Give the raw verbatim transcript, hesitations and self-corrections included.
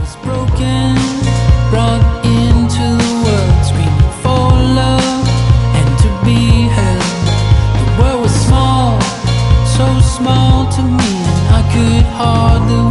was broken, brought into the world, screaming for love and to be held. The world was small, so small to me, and I could hardly